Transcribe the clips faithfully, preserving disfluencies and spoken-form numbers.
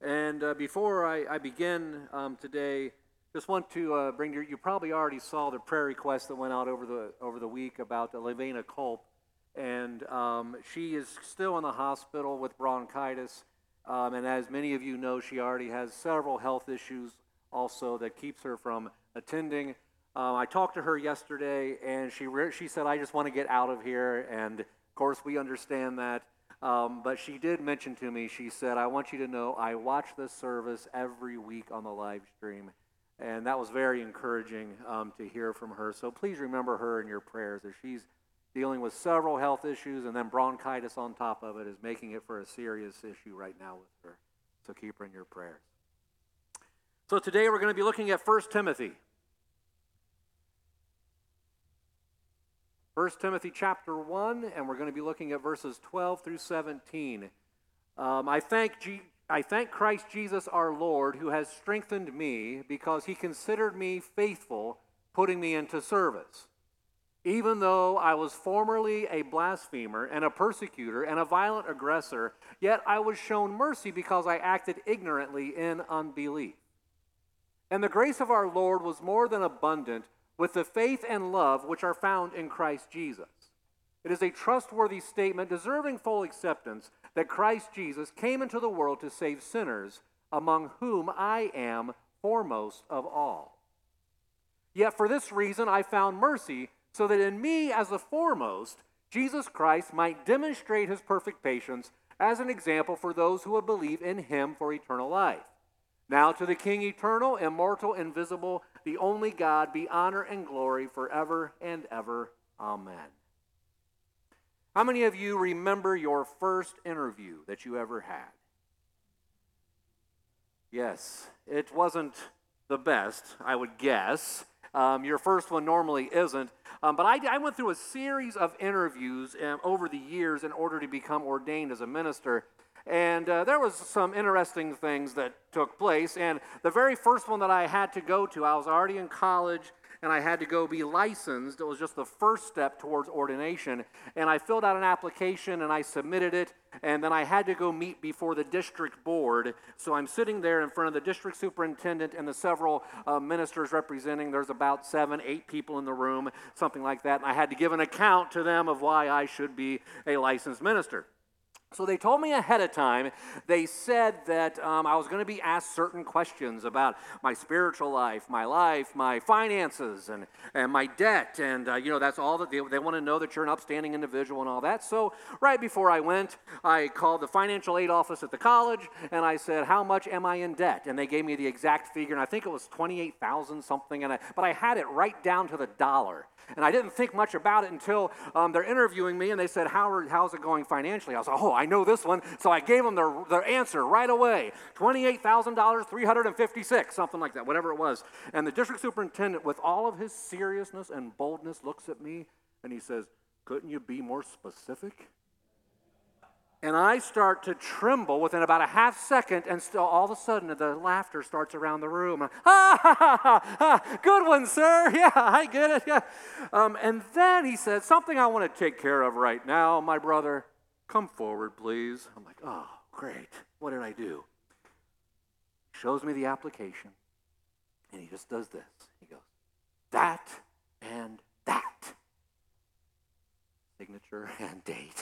And uh, before I, I begin um, today, just want to uh, bring your, you probably already saw the prayer request that went out over the over the week about the Levena Culp, and um, she is still in the hospital with bronchitis, um, and as many of you know, she already has several health issues also that keeps her from attending. Um, I talked to her yesterday, and she re- she said, I just want to get out of here, and of course we understand that. Um, but she did mention to me, she said, I want you to know I watch this service every week on the live stream. And that was very encouraging um, to hear from her. So please remember her in your prayers as she's dealing with several health issues, and then bronchitis on top of it is making it for a serious issue right now with her. So keep her in your prayers. So today we're going to be looking at First Timothy. First Timothy chapter one, and we're going to be looking at verses twelve through seventeen. Um, I thank G- I thank Christ Jesus our Lord, who has strengthened me because he considered me faithful, putting me into service. Even though I was formerly a blasphemer and a persecutor and a violent aggressor, yet I was shown mercy because I acted ignorantly in unbelief. And the grace of our Lord was more than abundant with the faith and love which are found in Christ Jesus. It is a trustworthy statement deserving full acceptance that Christ Jesus came into the world to save sinners, among whom I am foremost of all. Yet for this reason I found mercy, so that in me as the foremost, Jesus Christ might demonstrate his perfect patience as an example for those who will believe in him for eternal life. Now to the King eternal, immortal, invisible, the only God, be honor and glory forever and ever. Amen. How many of you remember your first interview that you ever had? Yes, it wasn't the best, I would guess. Um, your first one normally isn't. Um, but I, I went through a series of interviews um, over the years in order to become ordained as a minister. And uh, there was some interesting things that took place. And the very first one that I had to go to, I was already in college, and I had to go be licensed. It was just the first step towards ordination. And I filled out an application, and I submitted it, and then I had to go meet before the district board. So I'm sitting there in front of the district superintendent and the several uh, ministers representing. There's about seven, eight people in the room, something like that. And I had to give an account to them of why I should be a licensed minister. So they told me ahead of time, they said that um, I was going to be asked certain questions about my spiritual life, my life, my finances, and, and my debt, and, uh, you know, that's all that they, they want to know, that you're an upstanding individual and all that. So right before I went, I called the financial aid office at the college, and I said, how much am I in debt? And they gave me the exact figure, and I think it was twenty-eight thousand something, and I, but I had it right down to the dollar. And I didn't think much about it until um, they're interviewing me, and they said, How are, how's it going financially? I was like, oh, I know this one. So I gave them their, their answer right away. twenty-eight thousand dollars, three hundred fifty-six, something like that, whatever it was. And the district superintendent, with all of his seriousness and boldness, looks at me, and he says, couldn't you be more specific? And I start to tremble within about a half second, and still all of a sudden the laughter starts around the room. Ah, ha, ha, ha, ha. Good one, sir. Yeah, I get it. Yeah. Um, and then he said, something I want to take care of right now, my brother. Come forward, please. I'm like, oh, great. What did I do? He shows me the application, and he just does this. He goes, that and that. Signature and date.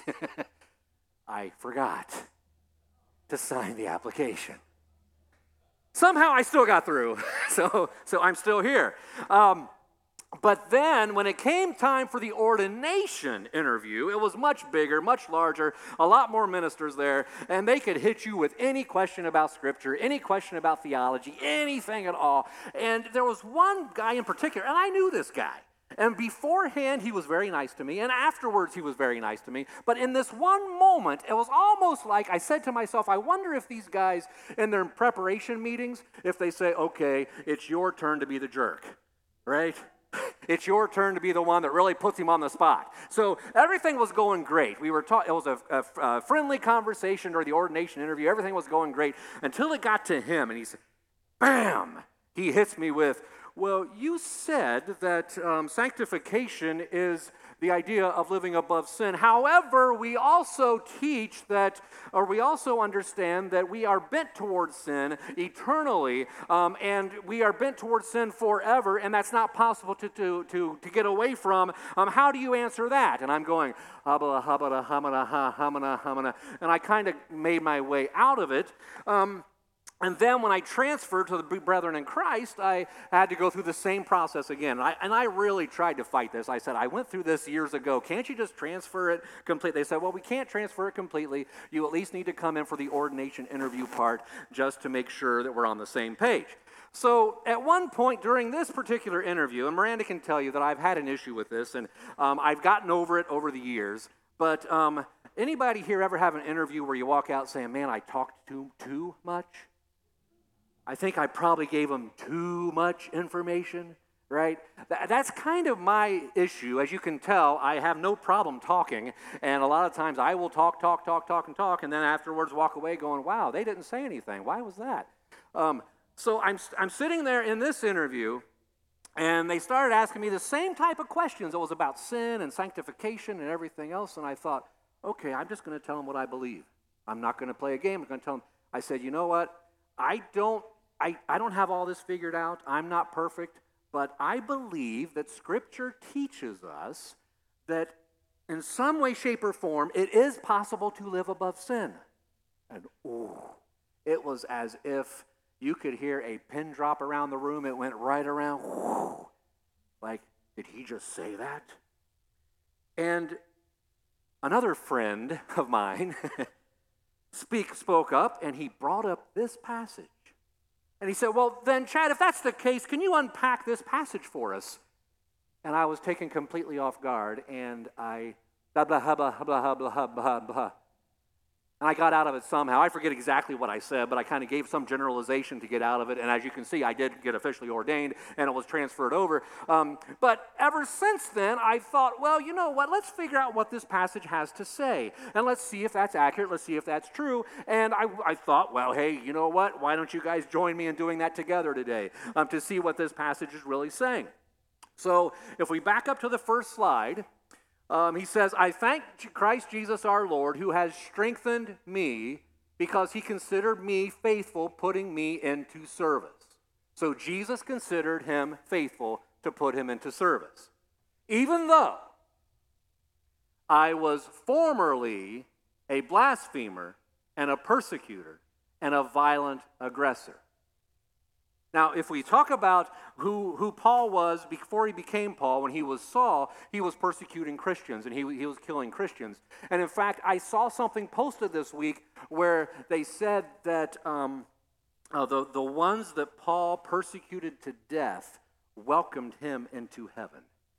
I forgot to sign the application. Somehow I still got through, so so I'm still here. Um, but then when it came time for the ordination interview, it was much bigger, much larger, a lot more ministers there, and they could hit you with any question about Scripture, any question about theology, anything at all. And there was one guy in particular, and I knew this guy. And beforehand, he was very nice to me, and afterwards, he was very nice to me. But in this one moment, it was almost like I said to myself, I wonder if these guys, in their preparation meetings, if they say, okay, it's your turn to be the jerk, right? It's your turn to be the one that really puts him on the spot. So everything was going great. We were ta- It was a, a, a friendly conversation during the ordination interview. Everything was going great until it got to him, and he said, bam! He hits me with, well, you said that um, sanctification is the idea of living above sin. However, we also teach that, or we also understand that we are bent towards sin eternally, um, and we are bent towards sin forever, and that's not possible to, to, to, to get away from. Um, how do you answer that? And I'm going, habala, habala, hamana, ha, hamana, hamana, and I kind of made my way out of it. Um, And then when I transferred to the brethren in Christ, I had to go through the same process again. And I, and I really tried to fight this. I said, I went through this years ago. Can't you just transfer it completely? They said, well, we can't transfer it completely. You at least need to come in for the ordination interview part just to make sure that we're on the same page. So at one point during this particular interview, and Miranda can tell you that I've had an issue with this, and um, I've gotten over it over the years, but um, anybody here ever have an interview where you walk out saying, man, I talked too, too much? I think I probably gave them too much information, right? That's kind of my issue. As you can tell, I have no problem talking, and a lot of times I will talk, talk, talk, talk, and talk, and then afterwards walk away going, wow, they didn't say anything. Why was that? Um, so I'm, I'm sitting there in this interview, and they started asking me the same type of questions. It was about sin and sanctification and everything else, and I thought, okay, I'm just going to tell them what I believe. I'm not going to play a game. I'm going to tell them. I said, you know what? I don't I, I don't have all this figured out. I'm not perfect, but I believe that Scripture teaches us that in some way, shape, or form, it is possible to live above sin. And oh, it was as if you could hear a pin drop around the room. It went right around. Whoo, like, did he just say that? And another friend of mine speak, spoke up, and he brought up this passage. And he said, well, then, Chad, if that's the case, can you unpack this passage for us? And I was taken completely off guard, and I, blah, blah, blah, blah, blah, blah, blah, blah. And I got out of it somehow. I forget exactly what I said, but I kind of gave some generalization to get out of it. And as you can see, I did get officially ordained, and it was transferred over. Um, but ever since then, I thought, well, you know what? Let's figure out what this passage has to say. And let's see if that's accurate. Let's see if that's true. And I, I thought, well, hey, you know what? Why don't you guys join me in doing that together today um, to see what this passage is really saying? So if we back up to the first slide, Um, he says, I thank Christ Jesus our Lord, who has strengthened me because he considered me faithful, putting me into service. So Jesus considered him faithful to put him into service. Even though I was formerly a blasphemer and a persecutor and a violent aggressor. Now, if we talk about who, who Paul was before he became Paul, when he was Saul, he was persecuting Christians and he, he was killing Christians. And in fact, I saw something posted this week where they said that um, uh, the, the ones that Paul persecuted to death welcomed him into heaven.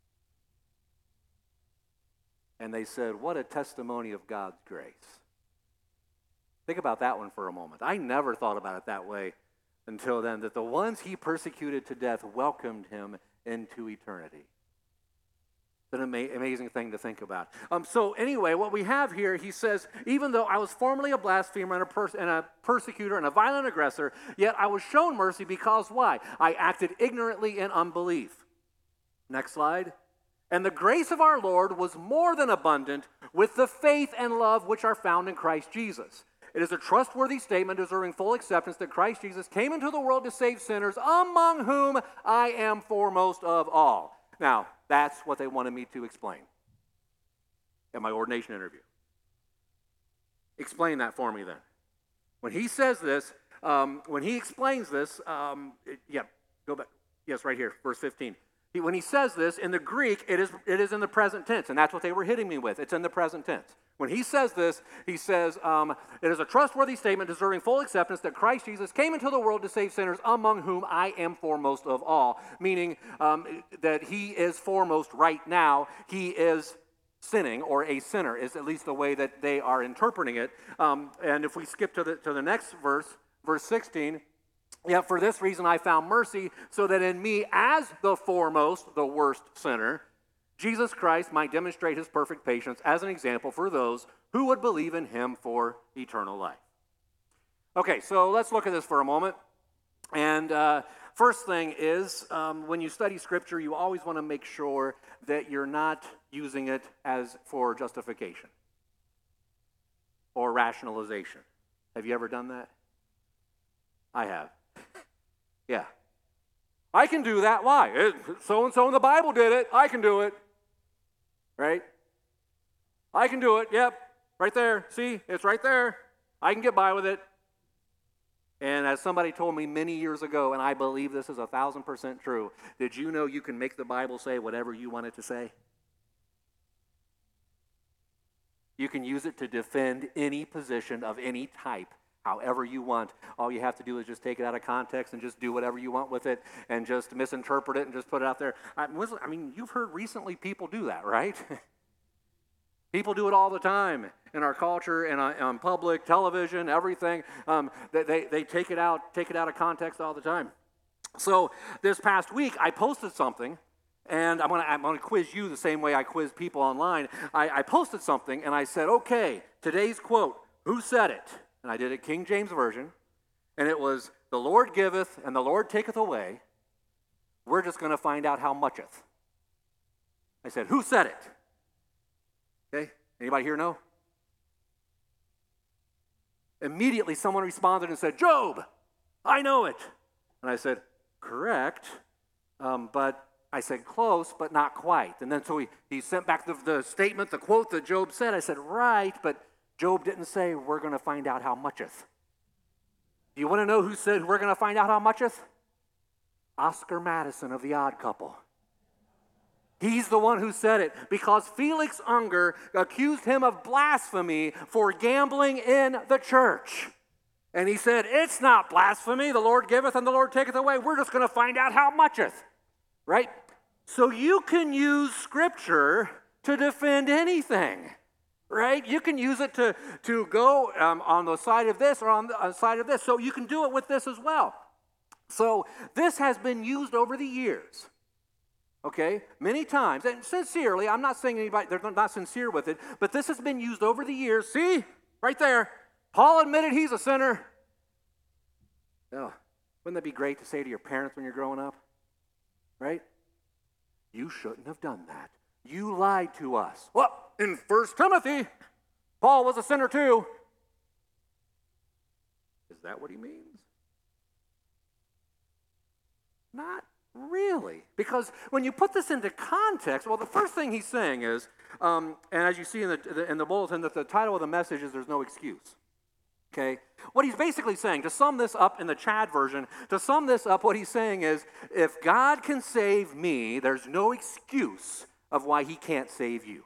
And they said, what a testimony of God's grace. Think about that one for a moment. I never thought about it that way until then, that the ones he persecuted to death welcomed him into eternity. It's an ama- amazing thing to think about. Um, so anyway, what we have here, he says, even though I was formerly a blasphemer and a, pers- and a persecutor and a violent aggressor, yet I was shown mercy because why? I acted ignorantly in unbelief. Next slide. And the grace of our Lord was more than abundant with the faith and love which are found in Christ Jesus. It is a trustworthy statement deserving full acceptance that Christ Jesus came into the world to save sinners, among whom I am foremost of all. Now, that's what they wanted me to explain at my ordination interview. Explain that for me then. When he says this, um, when he explains this, um, it, yeah, go back. Yes, right here, verse fifteen. He, when he says this, in the Greek, it is, it is in the present tense, and that's what they were hitting me with. It's in the present tense. When he says this, he says, um, it is a trustworthy statement deserving full acceptance that Christ Jesus came into the world to save sinners, among whom I am foremost of all, meaning um, that he is foremost right now. He is sinning, or a sinner, is at least the way that they are interpreting it. Um, and if we skip to the, to the next verse, verse sixteen, yet for this reason I found mercy, so that in me as the foremost, the worst sinner, Jesus Christ might demonstrate his perfect patience as an example for those who would believe in him for eternal life. Okay, so let's look at this for a moment. And uh, first thing is, um, when you study Scripture, you always want to make sure that you're not using it as for justification or rationalization. Have you ever done that? I have. Yeah. I can do that. Why? So-and-so in the Bible did it. I can do it. Right? I can do it. Yep. Right there. See? It's right there. I can get by with it. And as somebody told me many years ago, and I believe this is a thousand percent true, did you know you can make the Bible say whatever you want it to say? You can use it to defend any position of any type, however you want. All you have to do is just take it out of context and just do whatever you want with it and just misinterpret it and just put it out there. I, I mean, you've heard recently people do that, right? People do it all the time in our culture and on, on public television, everything. Um, they, they, they take it out, take it out of context all the time. So this past week, I posted something, and I'm going to I'm gonna quiz you the same way I quiz people online. I, I posted something, and I said, okay, today's quote, who said it? And I did it King James Version, and it was, the Lord giveth and the Lord taketh away. We're just going to find out how mucheth. I said, who said it? Okay, anybody here know? Immediately someone responded and said, Job, I know it. And I said, correct, um, but I said close, but not quite. And then so he, he sent back the, the statement, the quote that Job said. I said, right, but Job didn't say we're going to find out how mucheth. Do you want to know who said we're going to find out how mucheth? Oscar Madison of The Odd Couple. He's the one who said it because Felix Unger accused him of blasphemy for gambling in the church. And he said, it's not blasphemy. The Lord giveth and the Lord taketh away. We're just going to find out how mucheth. Right? So you can use Scripture to defend anything. Right? You can use it to, to go um, on the side of this or on the side of this. So you can do it with this as well. So this has been used over the years. Okay, many times, and sincerely, I'm not saying anybody, they're not sincere with it, but this has been used over the years. See, right there, Paul admitted he's a sinner. Oh, wouldn't that be great to say to your parents when you're growing up? Right? You shouldn't have done that. You lied to us. Well, in First Timothy, Paul was a sinner too. Is that what he means? Not really, because when you put this into context, well, the first thing he's saying is, um, and as you see in the, the in the bulletin, that the title of the message is "There's No Excuse." Okay, what he's basically saying, to sum this up in the Chad version, to sum this up, what he's saying is, if God can save me, there's no excuse of why He can't save you.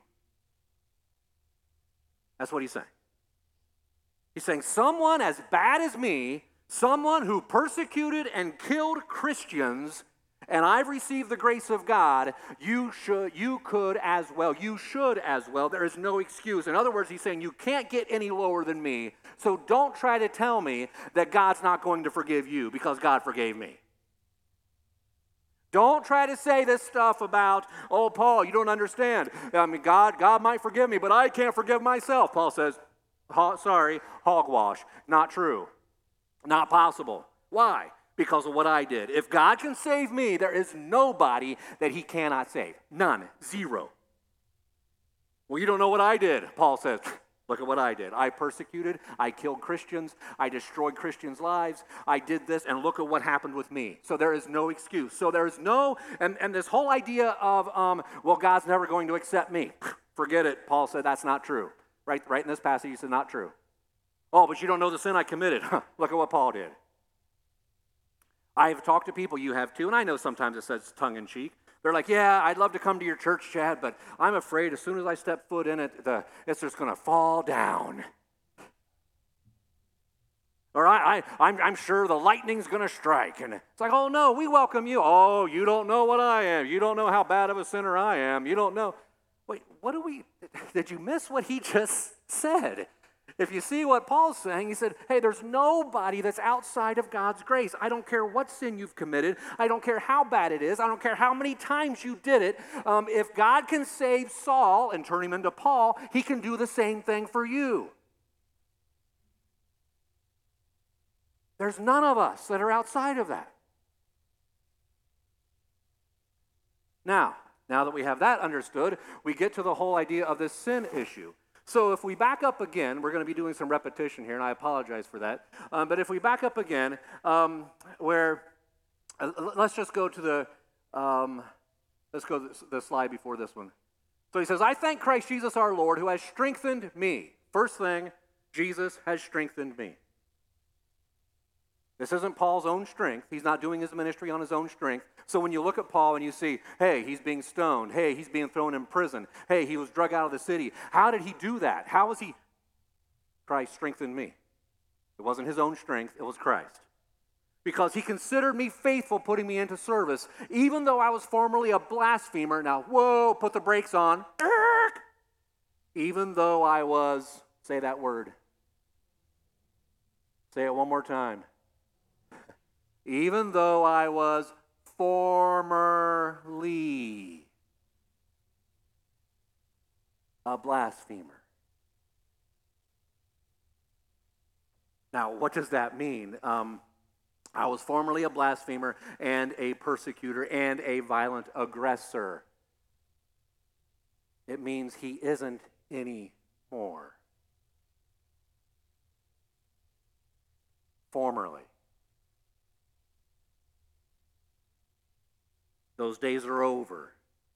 That's what he's saying. He's saying someone as bad as me, someone who persecuted and killed Christians, and I've received the grace of God, you should, you could as well. You should as well. There is no excuse. In other words, he's saying you can't get any lower than me, so don't try to tell me that God's not going to forgive you because God forgave me. Don't try to say this stuff about, oh, Paul, you don't understand. I mean, God, God might forgive me, but I can't forgive myself. Paul says, sorry, hogwash. Not true. Not possible. Why? Because of what I did. If God can save me, there is nobody that He cannot save. None. Zero. Well, you don't know what I did, Paul says. Look at what I did. I persecuted, I killed Christians, I destroyed Christians' lives, I did this, and look at what happened with me. So there is no excuse. So there is no, and, and this whole idea of, um, well, God's never going to accept me. Forget it. Paul said that's not true. Right, right in this passage, he said not true. Oh, but you don't know the sin I committed. Look at what Paul did. I have talked to people, you have too, and I know sometimes it says tongue-in-cheek. They're like, yeah, I'd love to come to your church, Chad, but I'm afraid as soon as I step foot in it, the, it's just going to fall down. Or I, I, I'm, I'm sure the lightning's going to strike. And it's like, oh, no, we welcome you. Oh, you don't know what I am. You don't know how bad of a sinner I am. You don't know. Wait, what do we, did you miss what he just said? If you see what Paul's saying, he said, hey, there's nobody that's outside of God's grace. I don't care what sin you've committed. I don't care how bad it is. I don't care how many times you did it. Um, if God can save Saul and turn him into Paul, He can do the same thing for you. There's none of us that are outside of that. Now, now that we have that understood, we get to the whole idea of this sin issue. So if we back up again, we're going to be doing some repetition here, and I apologize for that. Um, but if we back up again, um, where uh, let's just go to the um, let's go to the, the slide before this one. So he says, "I thank Christ Jesus our Lord, who has strengthened me." First thing, Jesus has strengthened me. This isn't Paul's own strength. He's not doing his ministry on his own strength. So when you look at Paul and you see, hey, he's being stoned. Hey, he's being thrown in prison. Hey, he was drug out of the city. How did he do that? How was he? Christ strengthened me. It wasn't his own strength. It was Christ. Because he considered me faithful, putting me into service, even though I was formerly a blasphemer. Now, whoa, put the brakes on. Even though I was, say that word. Say it one more time. Even though I was formerly a blasphemer. Now, what does that mean? Um, I was formerly a blasphemer and a persecutor and a violent aggressor. It means he isn't anymore. Formerly. Those days are over.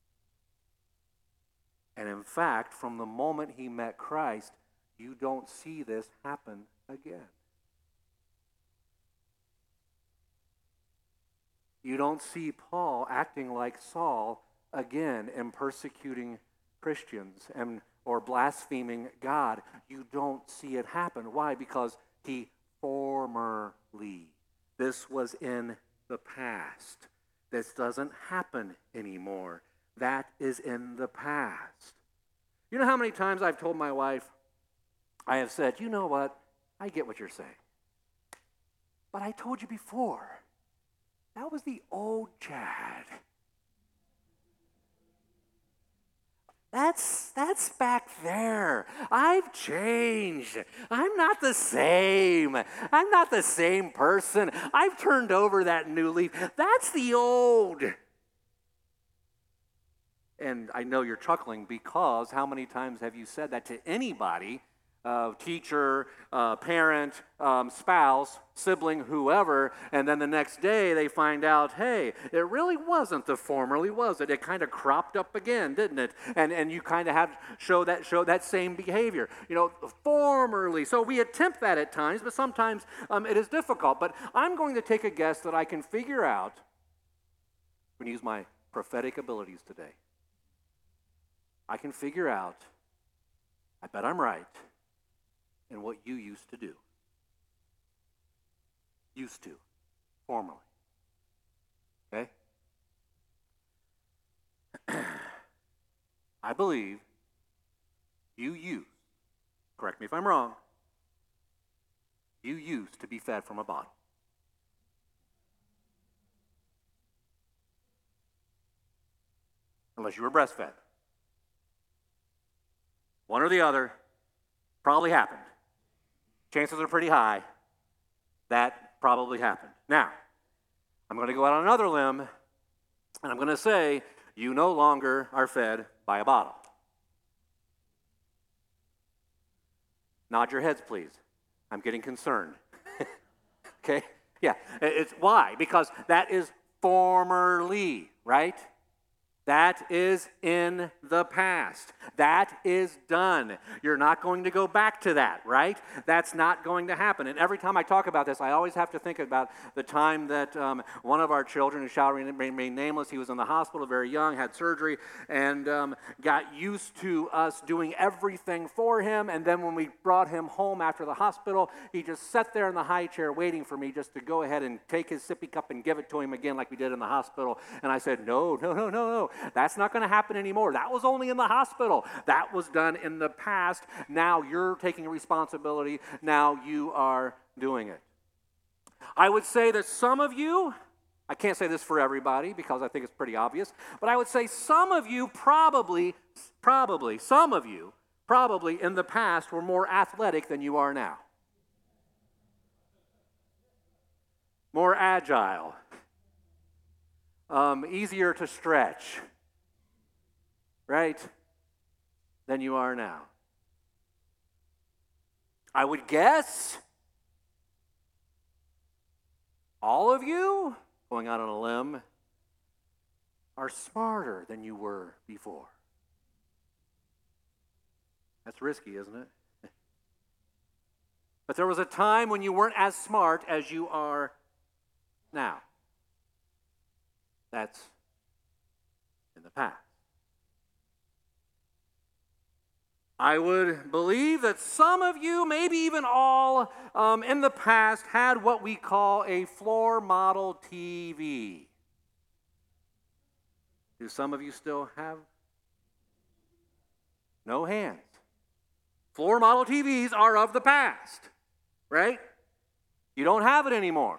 And in fact, from the moment he met Christ, you don't see this happen again. You don't see Paul acting like Saul again and persecuting Christians and or blaspheming God. You don't see it happen. Why? Because he formerly. This was in the past. This doesn't happen anymore. That is in the past. You know how many times I've told my wife, I have said, you know what? I get what you're saying. But I told you before, that was the old Chad. That's, that's back there. I've changed. I'm not the same. I'm not the same person. I've turned over that new leaf. That's the old. And I know you're chuckling because how many times have you said that to anybody, uh, teacher, uh, parent, um, spouse, sibling, whoever, and then the next day they find out, hey, it really wasn't the formerly, was it? It kind of cropped up again, didn't it? And and you kind of have to show that show that same behavior. You know, formerly. So we attempt that at times, but sometimes um, it is difficult. But I'm going to take a guess that I can figure out. I'm going to use my prophetic abilities today. I can figure out, I bet I'm right, in what you used to do. Used to, formerly. Okay? I believe you used, correct me if I'm wrong, you used to be fed from a bottle. Unless you were breastfed. One or the other probably happened. Chances are pretty high that probably happened. Now, I'm going to go out on another limb, and I'm going to say you no longer are fed by a bottle. Nod your heads, please. I'm getting concerned. Okay? Yeah. It's why? Because that is formerly, right? That is in the past. That is done. You're not going to go back to that, right? That's not going to happen. And every time I talk about this, I always have to think about the time that um, one of our children, who shall remain nameless, he was in the hospital very young, had surgery, and um, got used to us doing everything for him. And then when we brought him home after the hospital, he just sat there in the high chair waiting for me just to go ahead and take his sippy cup and give it to him again like we did in the hospital. And I said, no, no, no, no, no. That's not going to happen anymore. That was only in the hospital. That was done in the past. Now you're taking responsibility. Now you are doing it. I would say that some of you, I can't say this for everybody because I think it's pretty obvious, but I would say some of you probably, probably, some of you probably in the past were more athletic than you are now. More agile. Um, easier to stretch. right, than you are now. I would guess all of you, going out on a limb, are smarter than you were before. That's risky, isn't it? But there was a time when you weren't as smart as you are now. That's in the past. I would believe that some of you, maybe even all, um, in the past had what we call a floor model T V. Do some of you still have? No hands. Floor model T Vs are of the past, right? You don't have it anymore.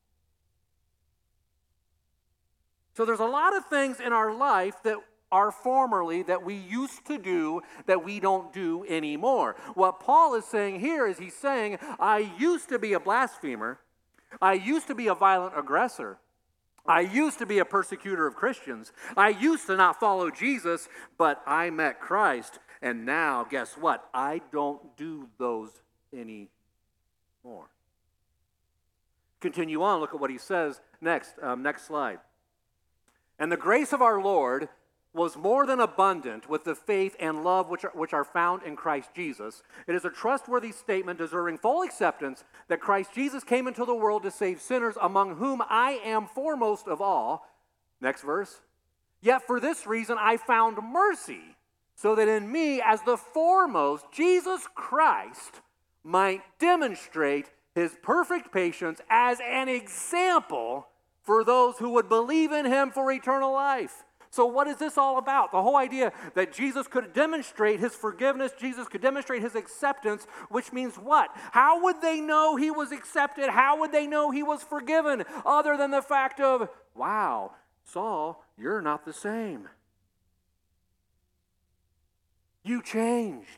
So there's a lot of things in our life that are formerly that we used to do that we don't do anymore. What Paul is saying here is he's saying, I used to be a blasphemer. I used to be a violent aggressor. I used to be a persecutor of Christians. I used to not follow Jesus, but I met Christ. And now, guess what? I don't do those anymore. Continue on. Look at what he says next. Um, next slide. And the grace of our Lord was more than abundant with the faith and love which are, which are found in Christ Jesus. It is a trustworthy statement deserving full acceptance that Christ Jesus came into the world to save sinners, among whom I am foremost of all. Next verse. Yet for this reason I found mercy, so that in me as the foremost Jesus Christ might demonstrate his perfect patience as an example for those who would believe in him for eternal life. So what is this all about? The whole idea that Jesus could demonstrate his forgiveness, Jesus could demonstrate his acceptance, which means what? How would they know he was accepted? How would they know he was forgiven? Other than the fact of, wow, Saul, you're not the same. You changed.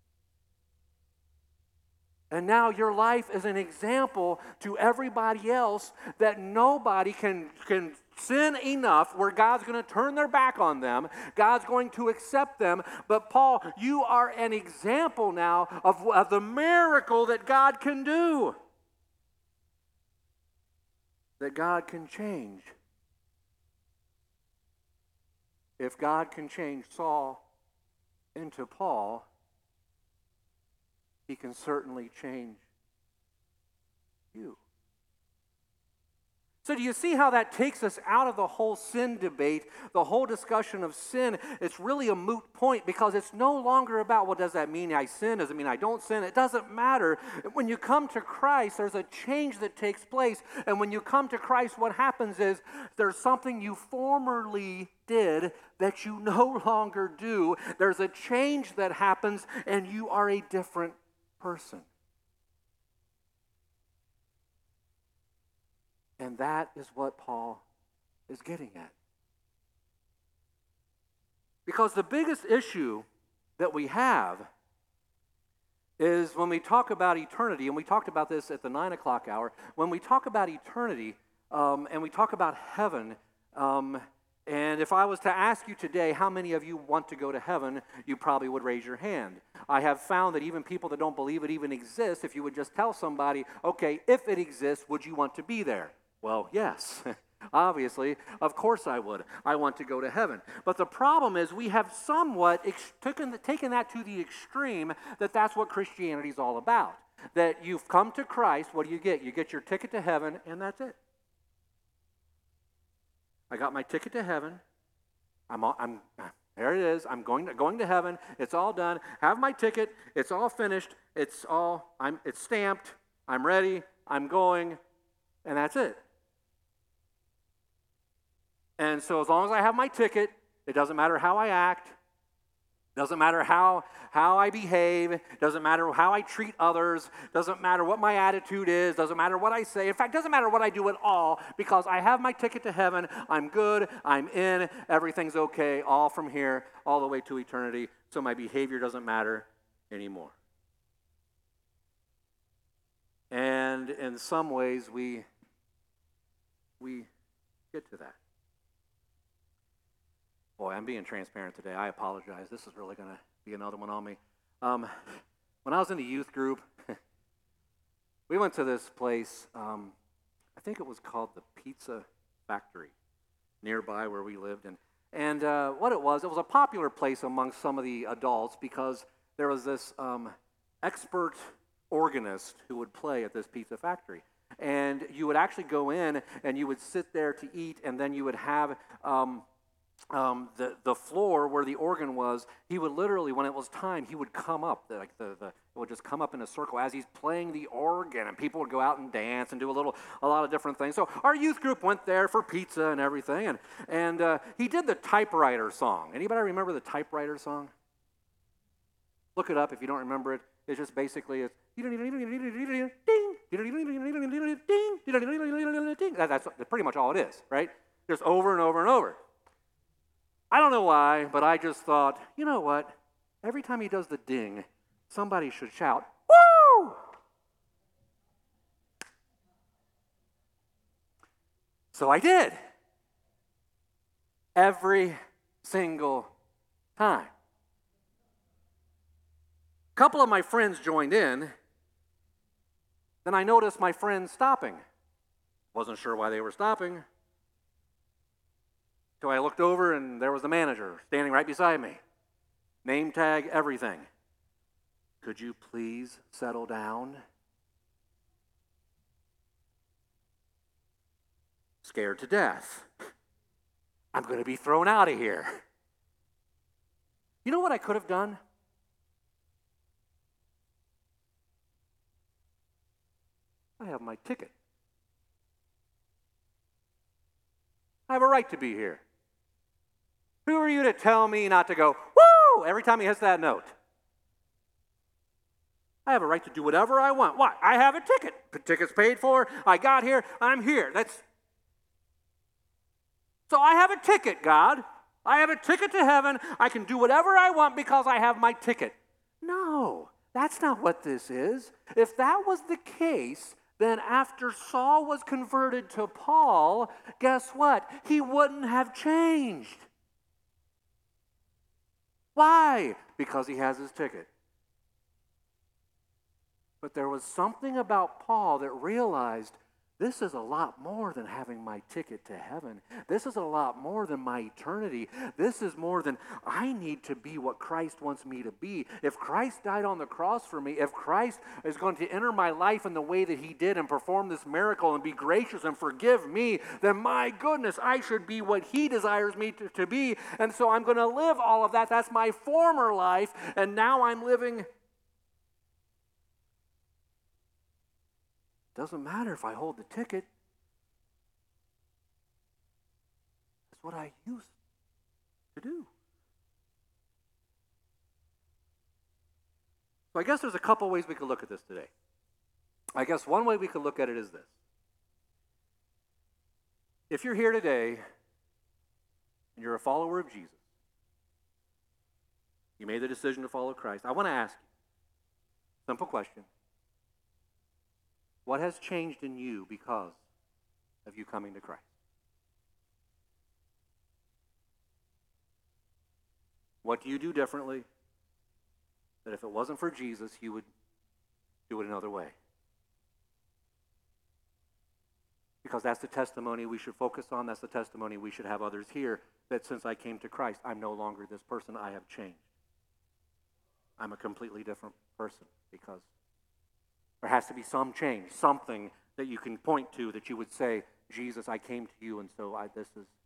And now your life is an example to everybody else that nobody can, can sin enough where God's going to turn their back on them. God's going to accept them. But Paul, you are an example now of, of the miracle that God can do. That God can change. If God can change Saul into Paul, he can certainly change you. So do you see how that takes us out of the whole sin debate, the whole discussion of sin? It's really a moot point because it's no longer about, well, does that mean I sin? Does it mean I don't sin? It doesn't matter. When you come to Christ, there's a change that takes place. And when you come to Christ, what happens is there's something you formerly did that you no longer do. There's a change that happens and you are a different person. And that is what Paul is getting at. Because the biggest issue that we have is when we talk about eternity, and we talked about this at the nine o'clock hour, when we talk about eternity um, and we talk about heaven, um, and if I was to ask you today how many of you want to go to heaven, you probably would raise your hand. I have found that even people that don't believe it even exists, if you would just tell somebody, okay, if it exists, would you want to be there? Well, yes, obviously, of course I would. I want to go to heaven. But the problem is we have somewhat ex- taken, taken that to the extreme that that's what Christianity is all about. That you've come to Christ, what do you get? You get your ticket to heaven, and that's it. I got my ticket to heaven. I'm, all, I'm there it is. I'm going to, going to heaven. It's all done. Have my ticket. It's all finished. It's all, I'm, it's stamped. I'm ready. I'm going, and that's it. And so as long as I have my ticket, it doesn't matter how I act, doesn't matter how, how I behave, doesn't matter how I treat others, doesn't matter what my attitude is, doesn't matter what I say. In fact, doesn't matter what I do at all because I have my ticket to heaven, I'm good, I'm in, everything's okay, all from here, all the way to eternity, so my behavior doesn't matter anymore. And in some ways, we, we get to that. Boy, I'm being transparent today. I apologize. This is really going to be another one on me. Um, when I was in the youth group, we went to this place, um, I think it was called the Pizza Factory, nearby where we lived. And, and uh, what it was, it was a popular place among some of the adults because there was this um, expert organist who would play at this pizza factory. And you would actually go in and you would sit there to eat, and then you would have um, um, the, the floor where the organ was. He would literally, when it was time, he would come up, like the, the, it would just come up in a circle as he's playing the organ, and people would go out and dance and do a little, a lot of different things. So our youth group went there for pizza and everything, and, and uh, he did the typewriter song. Anybody remember the typewriter song? Look it up if you don't remember it. It's just basically, it's that's pretty much all it is, right? Just over and over and over. I don't know why, but I just thought, you know what? Every time he does the ding, somebody should shout, "Woo!" So I did. Every single time. A couple of my friends joined in. Then I noticed my friends stopping. Wasn't sure why they were stopping. So I looked over and there was the manager standing right beside me. Name tag, everything. Could you please settle down? Scared to death. I'm going to be thrown out of here. You know what I could have done? I have my ticket. I have a right to be here. Who are you to tell me not to go, woo, every time he hits that note? I have a right to do whatever I want. Why? I have a ticket. The ticket's paid for. I got here. I'm here. That's So I have a ticket, God. I have a ticket to heaven. I can do whatever I want because I have my ticket. No, that's not what this is. If that was the case, then after Saul was converted to Paul, guess what? He wouldn't have changed. Why? Because he has his ticket. But there was something about Paul that realized this is a lot more than having my ticket to heaven. This is a lot more than my eternity. This is more than I need to be what Christ wants me to be. If Christ died on the cross for me, if Christ is going to enter my life in the way that he did and perform this miracle and be gracious and forgive me, then my goodness, I should be what he desires me to, to be. And so I'm going to live all of that. That's my former life, and now I'm living. Doesn't matter if I hold the ticket. That's what I used to do. So I guess there's a couple ways we could look at this today. I guess one way we could look at it is this. If you're here today and you're a follower of Jesus, you made the decision to follow Christ, I want to ask you a simple question. What has changed in you because of you coming to Christ? What do you do differently that if it wasn't for Jesus, you would do it another way? Because that's the testimony we should focus on. That's the testimony we should have others hear, that since I came to Christ, I'm no longer this person. I have changed. I'm a completely different person because there has to be some change, something that you can point to that you would say, Jesus, I came to you, and so I, this is.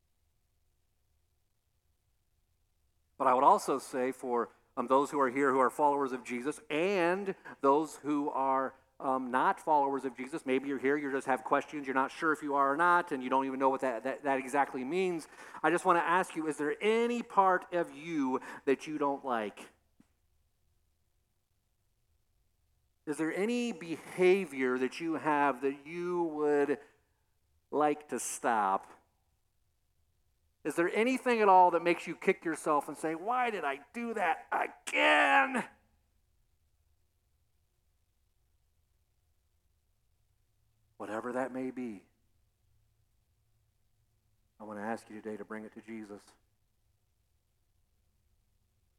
But I would also say for um, those who are here who are followers of Jesus and those who are um, not followers of Jesus, maybe you're here, you just have questions, you're not sure if you are or not, and you don't even know what that, that, that exactly means. I just want to ask you, is there any part of you that you don't like? Is there any behavior that you have that you would like to stop? Is there anything at all that makes you kick yourself and say, why did I do that again? Whatever that may be, I want to ask you today to bring it to Jesus.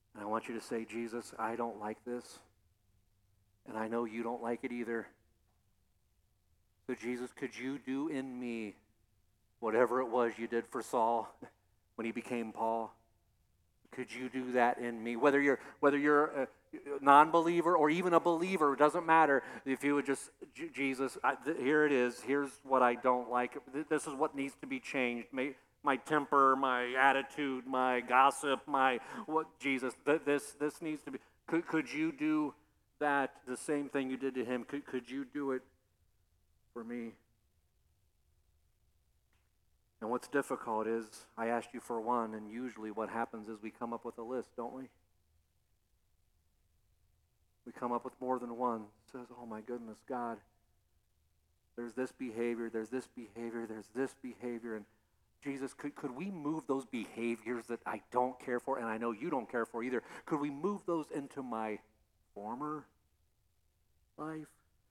And I want you to say, Jesus, I don't like this. And I know you don't like it either. So Jesus, could you do in me whatever it was you did for Saul when he became Paul? Could you do that in me? Whether you're whether you're a non-believer or even a believer, it doesn't matter. If you would just, Jesus, I, th- here it is. Here's what I don't like. This is what needs to be changed. My, my temper, my attitude, my gossip, my what? Jesus, th- this this needs to be. Could could you do that? The same thing you did to him. Could could you do it for me? And what's difficult is I asked you for one, and usually what happens is we come up with a list, don't we? We come up with more than one. It says, oh my goodness, God, there's this behavior, there's this behavior, there's this behavior. And Jesus, could, could we move those behaviors that I don't care for, and I know you don't care for either, could we move those into my former life?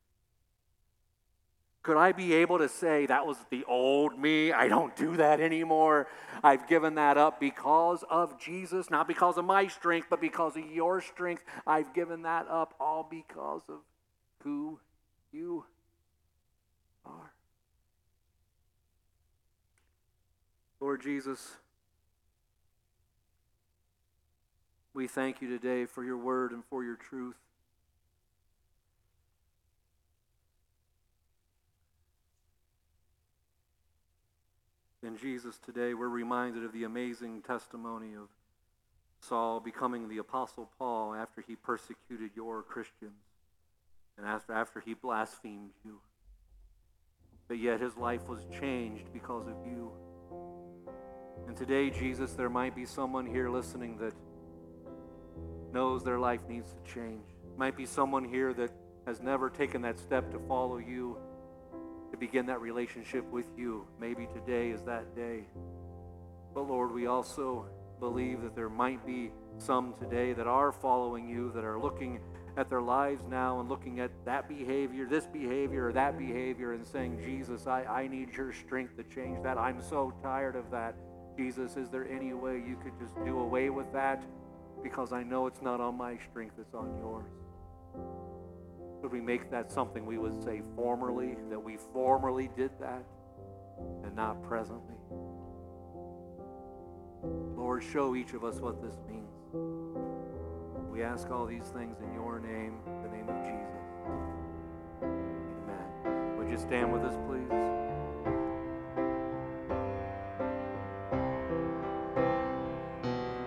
Could I be able to say, that was the old me, I don't do that anymore. I've given that up because of Jesus, not because of my strength, but because of your strength. I've given that up all because of who you are. Lord Jesus, we thank you today for your word and for your truth. In Jesus, today we're reminded of the amazing testimony of Saul becoming the Apostle Paul after he persecuted your Christians and after, after he blasphemed you. But yet his life was changed because of you. And today, Jesus, there might be someone here listening that knows their life needs to change. Might be someone here that has never taken that step to follow you, to begin that relationship with you. Maybe today is that day. But Lord, we also believe that there might be some today that are following you, that are looking at their lives now and looking at that behavior, this behavior, or that behavior, and saying, Jesus, I, I need your strength to change that. I'm so tired of that. Jesus, is there any way you could just do away with that? Because I know it's not on my strength, it's on yours. Could we make that something we would say formerly, that we formerly did that and not presently? Lord, show each of us what this means. We ask all these things in your name, the name of Jesus. Amen. Would you stand with us, please?